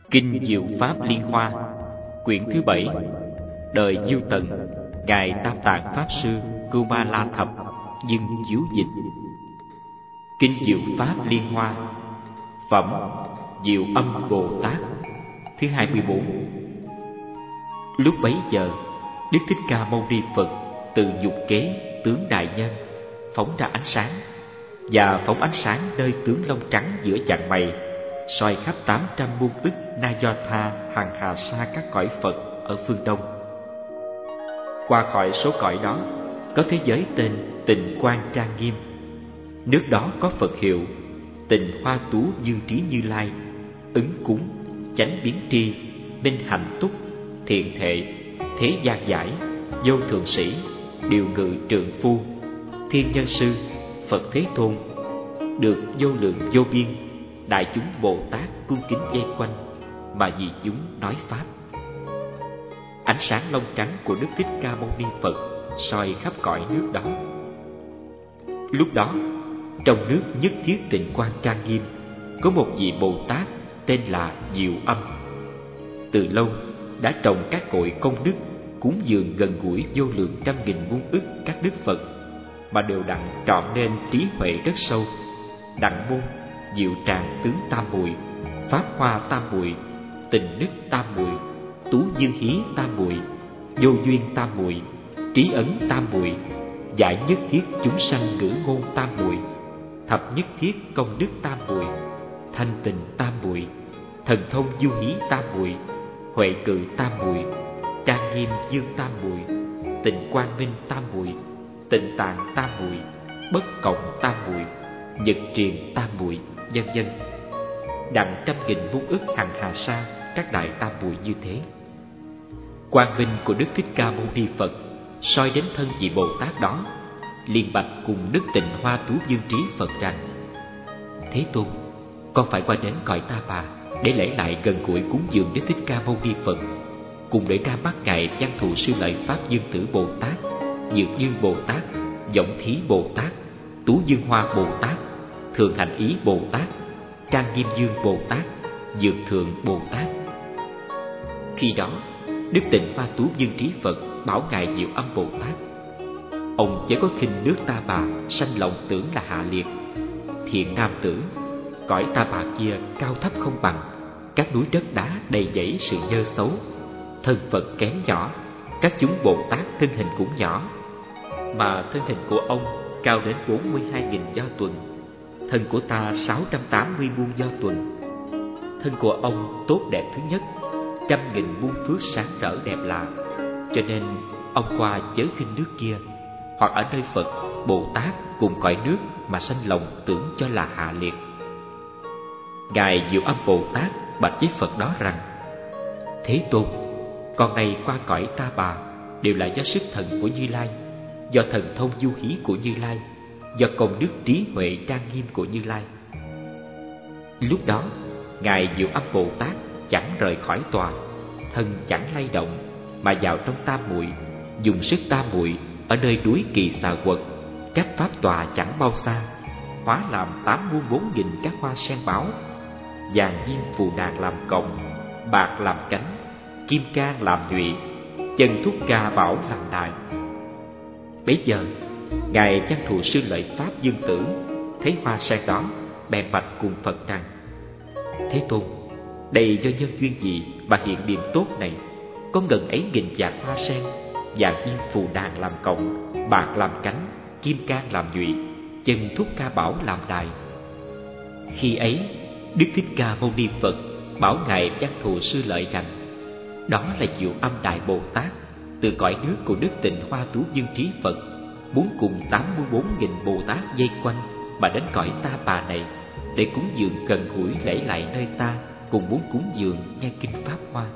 Kinh Diệu Pháp Liên Hoa, quyển thứ 7, đời Diêu Tần, ngài Tam Tạng Pháp Sư Cưu Ma La Thập dưng chiếu dịch. Kinh Diệu Pháp Liên Hoa, phẩm Diệu Âm Bồ Tát, thứ 24. Lúc bấy giờ, Đức Thích Ca Mâu Ni Phật từ dục kế tướng đại nhân phóng ra ánh sáng, và phóng ánh sáng nơi tướng lông trắng giữa chạng mày, soi khắp 800 muôn ức na do tha hằng hà sa các cõi Phật ở phương Đông. Qua khỏi số cõi đó có thế giới tên Tịnh Quang Trang Nghiêm. Nước đó có Phật hiệu Tịnh Hoa Tú Dương Trí Như Lai, ứng cúng, chánh biến tri, minh hạnh túc, thiện thệ, thế gian giải, vô thượng sĩ, điều ngự trượng phu, thiên nhân sư, Phật Thế Tôn, được vô lượng vô biên đại chúng Bồ Tát cung kính vây quanh, mà vì chúng nói pháp. Ánh sáng lông trắng của Đức Thích Ca Mâu Ni Phật soi khắp cõi nước đó. Lúc đó, trong nước nhất thiết Tịnh Quang Trang Nghiêm có một vị Bồ Tát tên là Diệu Âm. Từ lâu đã trồng các cội công đức, cúng dường gần gũi vô lượng trăm nghìn muôn ức các đức Phật, mà đều đặng trọn nên trí huệ rất sâu, đặng môn diệu tràng tướng tam muội, pháp hoa tam muội, tình đức tam muội, tú dương hí tam muội, vô duyên tam muội, trí ấn tam muội, giải nhất thiết chúng sanh ngữ ngôn tam muội, thập nhất thiết công đức tam muội, thanh tịnh tam muội, thần thông du hí tam muội, huệ cự tam muội, trang nghiêm dương tam muội, tịnh quang minh tam muội, tịnh tạng tam muội, bất cộng tam muội, nhật triền tam muội, vân vân, đặng trăm nghìn muôn ức hằng hà sa các đại tam muội như thế. Quang minh của Đức Thích Ca Mâu Ni Phật soi đến thân vị Bồ Tát đó, liền bạch cùng Đức Tịnh Hoa Tú Dương Trí Phật rằng: Thế Tôn, con phải qua đến cõi Ta Bà để lễ lại gần gũi cúng dường Đức Thích Ca Mâu Ni Phật, cùng để ra mắt ngài Văn Thù Sư Lợi Pháp Dương Tử Bồ Tát, Nhược Dương Bồ Tát, Vọng Thí Bồ Tát, Tú Dương Hoa Bồ Tát, Thường Hạnh Ý Bồ Tát, Trang Nghiêm Dương Bồ Tát, Dược Thượng Bồ Tát. Khi đó, Đức Tịnh Hoa Tú Dương Trí Phật bảo ngài Diệu Âm Bồ Tát: ông chớ có khinh nước Ta Bà, sanh lòng tưởng là hạ liệt. Thiện nam tử, cõi Ta Bà kia cao thấp không bằng, các núi đất đá đầy dẫy sự nhơ xấu, thân Phật kém nhỏ, các chúng Bồ Tát thân hình cũng nhỏ, mà thân hình của ông cao đến 42.000 do tuần, thân của ta 680 muôn do tuần. Thân của ông tốt đẹp thứ nhất, 100.000 muôn phước sáng rỡ đẹp lạ, cho nên ông qua chớ khinh nước kia, hoặc ở nơi Phật, Bồ Tát cùng cõi nước mà sanh lòng tưởng cho là hạ liệt. Ngài Diệu Âm Bồ Tát bạch với Phật đó rằng: Thế Tôn, con này qua cõi Ta Bà đều là do sức thần của Như Lai, do thần thông du hí của Như Lai, do công đức trí huệ trang nghiêm của Như Lai. Lúc đó, ngài Diệu Âm Bồ Tát chẳng rời khỏi tòa, thân chẳng lay động, mà vào trong tam muội, dùng sức tam muội ở nơi núi Kỳ Xà Quật, cách pháp tòa chẳng bao xa, hóa làm 84.000 các hoa sen báo, vàng diêm phù nàng làm còng, bạc làm cánh, kim cang làm nhụy, chân thúc ca bảo làm đài. Bấy giờ, ngài Văn Thù Sư Lợi Pháp Dương Tử thấy hoa sen đó, bèn bạch cùng Phật rằng: Thế Tôn, đây do nhân duyên gì mà hiện điểm tốt này, có ngần ấy nghìn vạn hoa sen, vàng diêm phù đàn làm cọng, bạc làm cánh, kim cang làm nhụy, chân thúc ca bảo làm đài. Khi ấy, Đức Thích Ca Mâu Ni Phật bảo ngài Văn Thù Sư Lợi rằng: đó là Diệu Âm Đại Bồ Tát từ cõi nước của Đức Tịnh Hoa Tú Dương Trí Phật, muốn cùng 84.000 Bồ Tát vây quanh mà đến cõi Ta Bà này để cúng dường gần gũi lễ lại nơi ta, cùng muốn cúng dường nghe kinh Pháp Hoa.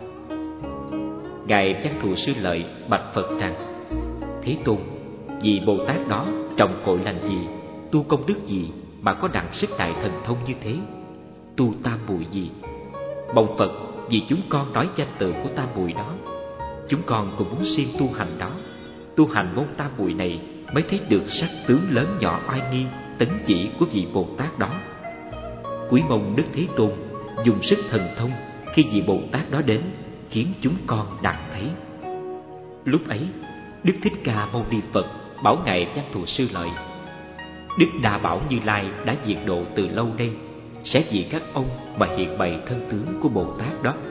Ngài Văn Thù Sư Lợi bạch Phật rằng: Thế Tôn, vì Bồ Tát đó trồng cội lành gì, tu công đức gì mà có đặng sức đại thần thông như thế, tu tam muội gì? Mong Phật vì chúng con nói danh tự của tam muội đó, chúng con cũng muốn siêng tu hành đó, tu hành môn tam muội này mới thấy được sắc tướng lớn nhỏ oai nghi tấn chỉ của vị Bồ Tát đó. Quý mong Đức Thế Tôn dùng sức thần thông khi vị Bồ Tát đó đến, khiến chúng con đặng thấy. Lúc ấy, Đức Thích Ca Mâu Ni Phật bảo ngài Văn Thù Sư Lợi: Đức Đa Bảo Như Lai đã diệt độ từ lâu nay, sẽ vì các ông mà hiện bày thân tướng của Bồ Tát đó.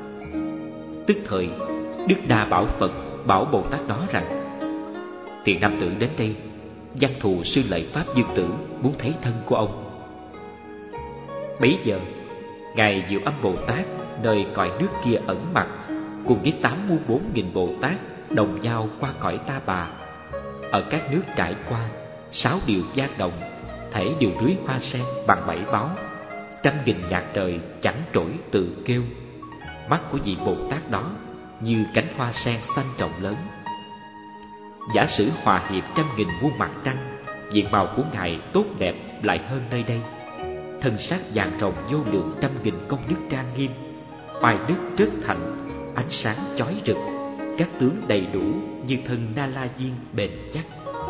Tức thời, Đức Đa Bảo Phật bảo Bồ Tát đó rằng: Thiện nam tử đến đây, Văn Thù Sư Lợi Pháp Dương Tử muốn thấy thân của ông. Bấy giờ, ngài Diệu Âm Bồ Tát nơi cõi nước kia ẩn mặt, cùng với 84.000 Bồ Tát đồng giao qua cõi Ta Bà. Ở các nước trải qua, 6 điều vang động, thể đều rưới hoa sen bằng 7 báo. 100.000 nhạc trời chẳng trỗi tự kêu. Mắt của vị Bồ Tát đó như cánh hoa sen xanh rộng lớn. Giả sử hòa hiệp 100.000 muôn mặt trăng, diện mạo của ngài tốt đẹp lại hơn nơi đây. Thân sắc vàng rồng vô lượng 100.000 công đức trang nghiêm, oai đức rất thạnh, ánh sáng chói rực, các tướng đầy đủ như thân Na La Diên bền chắc.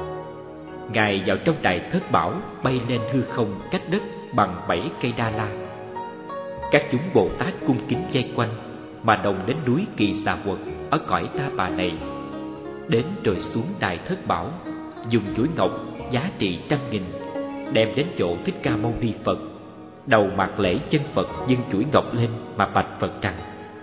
Ngài vào trong đại thất bảo, bay lên hư không cách đất bằng 7 cây đa la. Các chúng Bồ Tát cung kính vây quanh, mà đồng đến núi Kỳ Xà Quật ở cõi Ta Bà này. Đến rồi xuống đại thất bảo, dùng chuỗi ngọc giá trị 100.000, đem đến chỗ Thích Ca Mâu Ni Phật. Đầu mặt lễ chân Phật dâng chuỗi ngọc lên mà bạch Phật rằng: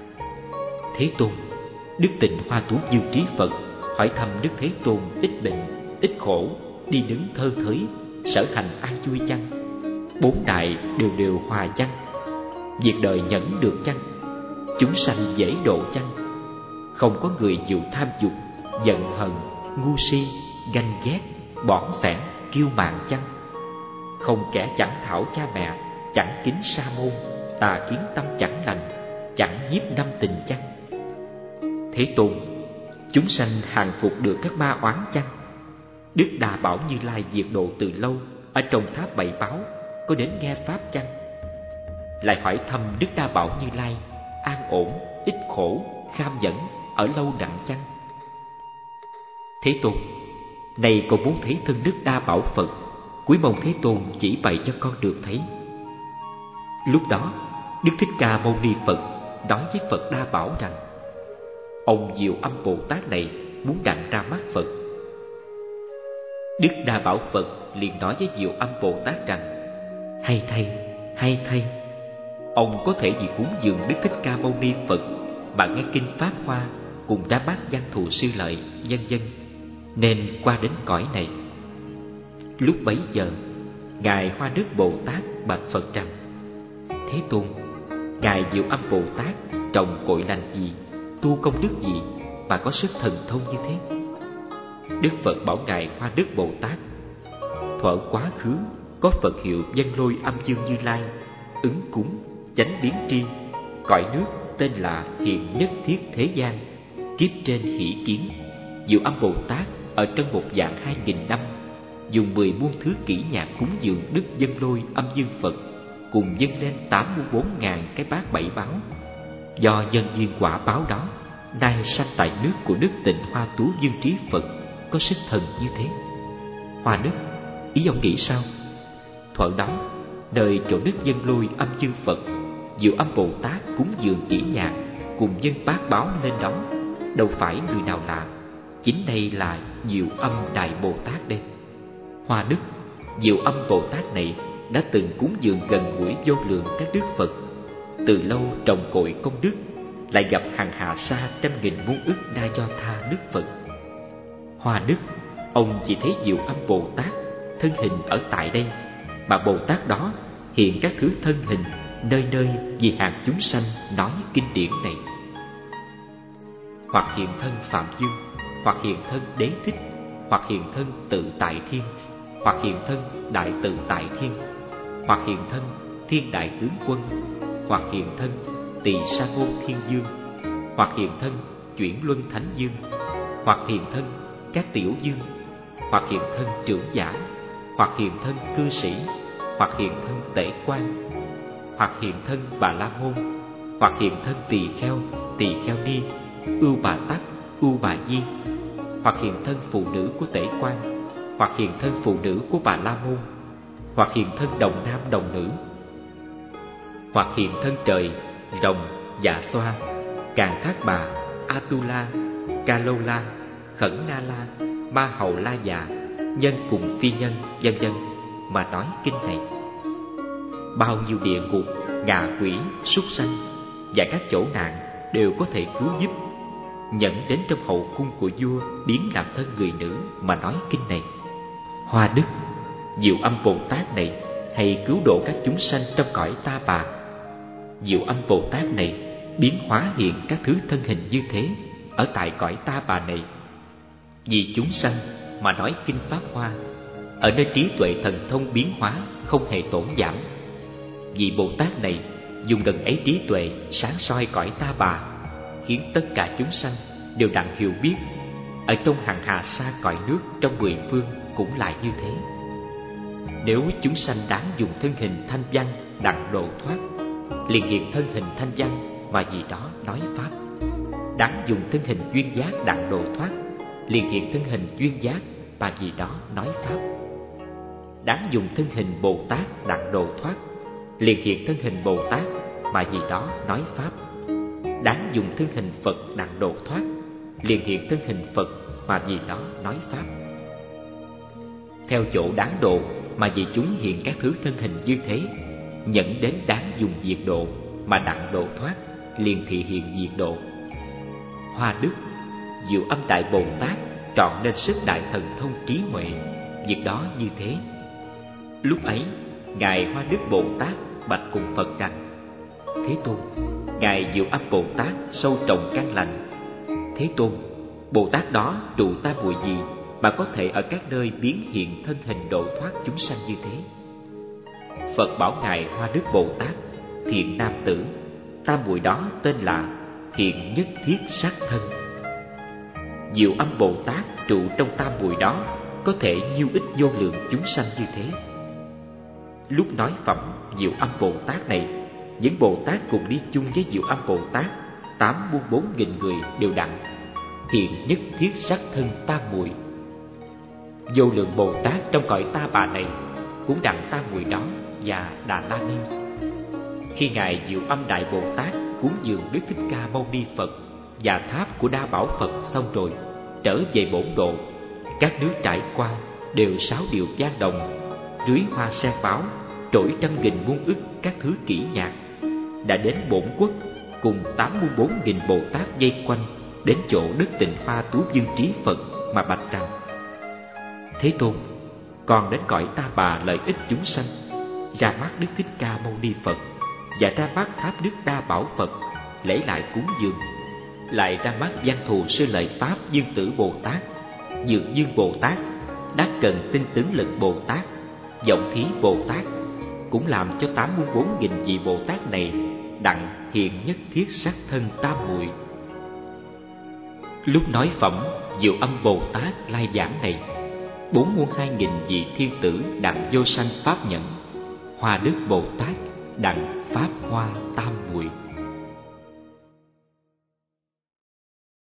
Thế Tôn, Đức Tịnh Hoa Thú Dương Trí Phật hỏi thăm Đức Thế Tôn ít bệnh, ít khổ, đi đứng thơ thới, sở hành an vui chăng? 4 đại đều đều hòa chăng? Việc đời nhẫn được chăng? Chúng sanh dễ độ chăng? Không có người chịu tham dục, giận hờn, ngu si, ganh ghét, bỏn xẻn, kiêu mạn chăng? Không kẻ chẳng thảo cha mẹ, chẳng kính sa môn, tà kiến tâm chẳng lành, chẳng nhiếp năm tình chăng? Thế Tôn, chúng sanh hàng phục được các ma oán chăng? Đức Đà Bảo Như Lai diệt độ từ lâu, ở trong tháp Bảy Báo, có đến nghe pháp chăng? Lại hỏi thăm Đức Đa Bảo Như Lai an ổn, ít khổ, kham nhẫn, ở lâu đặng chăng? Thế Tôn, này còn muốn thấy thân Đức Đa Bảo Phật, cúi mong Thế Tôn chỉ bày cho con được thấy. Lúc đó, Đức Thích Ca Mâu Ni Phật nói với Phật Đa Bảo rằng: Ông Diệu Âm Bồ Tát này muốn đặng ra mắt Phật. Đức Đa Bảo Phật liền nói với Diệu Âm Bồ Tát rằng: Hay thay, ông có thể vì cúng dường Đức Thích Ca Mâu Ni Phật mà nghe kinh Pháp Hoa, cùng ra mắt Văn Thù Sư Lợi, vân vân, nên qua đến cõi này. Lúc bấy giờ, ngài Hoa Đức Bồ Tát bạch Phật rằng: Thế Tôn, ngài Diệu Âm Bồ Tát trồng cội lành gì, tu công đức gì mà có sức thần thông như thế? Đức Phật bảo ngài Hoa Đức Bồ Tát: Thuở quá khứ có Phật hiệu Vân Lôi Âm Dương Như Lai, ứng cúng, chánh biến tri, cõi nước tên là Hiện Nhất Thiết Thế Gian, kiếp trên hỷ kiến. Diệu Âm Bồ Tát ở trong 1.200.000 năm, dùng 10 muôn thứ kỹ nhạc cúng dường Đức Vân Lôi Âm Dương Phật, cùng dâng lên 84.000 cái bát bảy báo. Do nhân duyên quả báo đó, nay sanh tại nước của Đức Tịnh Hoa Tú Dương Trí Phật có sức thần như thế. Hoa Đức, ý ông nghĩ sao? Thuở đó, nơi chỗ Đức Vân Lôi Âm Dương Phật, Diệu Âm Bồ Tát cúng dường kỹ nhạc, cùng dâng bát báo lên đó, đâu phải người nào lạ, chính đây là Diệu Âm Đại Bồ Tát đây. Hoa Đức, Diệu Âm Bồ Tát này đã từng cúng dường gần gũi vô lượng các đức Phật, từ lâu trồng cội công đức, lại gặp hàng hạ xa 100.000 muôn ức na do tha đức Phật. Hoa Đức, ông chỉ thấy Diệu Âm Bồ Tát thân hình ở tại đây, mà Bồ Tát đó hiện các thứ thân hình nơi nơi vì hàng chúng sanh nói kinh điển này. Hoặc hiện thân Phạm Dương, hoặc hiện thân Đế Thích, hoặc hiện thân Tự Tại Thiên, hoặc hiện thân Đại Tự Tại Thiên, hoặc hiện thân Thiên Đại Tướng Quân, hoặc hiện thân Tỳ Sa Môn Thiên Dương, hoặc hiện thân Chuyển Luân Thánh Dương, hoặc hiện thân các Tiểu Dương, hoặc hiện thân Trưởng Giả, hoặc hiện thân Cư Sĩ, hoặc hiện thân Tể Quan, hoặc hiện thân Bà La Môn, hoặc hiện thân Tỳ Kheo Ni, Ưu Bà Tắc, Ưu Bà Di, hoặc hiện thân phụ nữ của Tể Quan, hoặc hiện thân phụ nữ của Bà La Môn, hoặc hiện thân đồng nam đồng nữ, hoặc hiện thân trời, rồng, Dạ Xoa, Càn Thác Bà, Atula, Ca Lâu La, Khẩn Na La, Ma Hầu La Già, Nhân Cùng Phi Nhân, vân vân mà nói kinh này. Bao nhiêu địa ngục, ngạ quỷ, súc sanh và các chỗ nạn đều có thể cứu giúp, nhẫn đến trong hậu cung của vua biến làm thân người nữ mà nói kinh này. Hoa Đức, Diệu Âm Bồ Tát này hay cứu độ các chúng sanh trong cõi Ta Bà. Diệu Âm Bồ Tát này biến hóa hiện các thứ thân hình như thế ở tại cõi Ta Bà này. Vì chúng sanh mà nói kinh Pháp Hoa, ở nơi trí tuệ thần thông biến hóa không hề tổn giảm. Vì Bồ Tát này dùng gần ấy trí tuệ sáng soi cõi Ta Bà, khiến tất cả chúng sanh đều đặng hiểu biết. Ở trong hằng hà sa cõi nước trong 10 phương cũng lại như thế. Nếu chúng sanh đáng dùng thân hình thanh văn đặng độ thoát, liền hiện thân hình thanh văn mà vì đó nói pháp. Đáng dùng thân hình duyên giác đặng độ thoát, liền hiện thân hình duyên giác mà vì đó nói pháp. Đáng dùng thân hình Bồ Tát đặng độ thoát, liền hiện thân hình Bồ Tát mà vì đó nói pháp. Đáng dùng thân hình Phật đặng độ thoát, liền hiện thân hình Phật mà vì đó nói pháp. Theo chỗ đáng độ mà vì chúng hiện các thứ thân hình như thế, nhận đến đáng dùng diệt độ mà đặng độ thoát, liền thị hiện diệt độ. Hoa Đức, Diệu Âm Đại Bồ Tát trọn nên sức đại thần thông trí huệ, việc đó như thế. Lúc ấy ngài Hoa Đức Bồ Tát bạch cùng Phật rằng: Thế Tôn, ngài Diệu Âm Bồ Tát sâu trồng căn lành. Thế Tôn, Bồ Tát đó trụ tam muội gì mà có thể ở các nơi biến hiện thân hình độ thoát chúng sanh như thế? Phật bảo ngài Hoa Đức Bồ Tát: Thiện nam tử, tam muội đó tên là Thiện Nhất Thiết Sát Thân. Diệu Âm Bồ Tát trụ trong tam muội đó có thể nhiêu ích vô lượng chúng sanh như thế. Lúc nói phẩm Diệu Âm Bồ Tát này, những Bồ Tát cùng đi chung với Diệu Âm Bồ Tát 84.000 người đều đặng Thiện Nhất Thiết Sát Thân tam muội. Vô lượng Bồ Tát trong cõi Ta Bà này cũng đặng tam muội đó và Đà La Ni. Khi ngài Diệu Âm Đại Bồ Tát cúng dường Đức Thích Ca Mâu Ni Phật và tháp của Đa Bảo Phật xong rồi, trở về bổn độ, các nước trải qua đều sáo điệu vang đồng, rưới hoa sen báo, trỗi 100.000 muôn ức các thứ kỹ nhạc. Đã đến bổn quốc cùng 84.000 Bồ Tát vây quanh đến chỗ Đức Tịnh Hoa Tú Dương Trí Phật mà bạch rằng: Thế Tôn, còn đến cõi Ta Bà lợi ích chúng sanh, ra mắt Đức Thích Ca Mâu Ni Phật và ra mắt tháp Đức Đa Bảo Phật lễ lại cúng dường, lại ra mắt Văn Thù Sư Lợi Pháp Dương Tử Bồ Tát, Dược Dương Bồ Tát, Đắc Cần Tinh Tướng Lực Bồ Tát, Vọng Thí Bồ Tát, cũng làm cho 84.000 vị Bồ Tát này đặng hiện nhất thiết sát thân tam muội. Lúc nói phẩm Diệu Âm Bồ Tát lai giảng này, 42.000 vị thiên tử đặng vô sanh pháp nhẫn, Hoa Đức Bồ Tát đặng pháp hoa tam muội.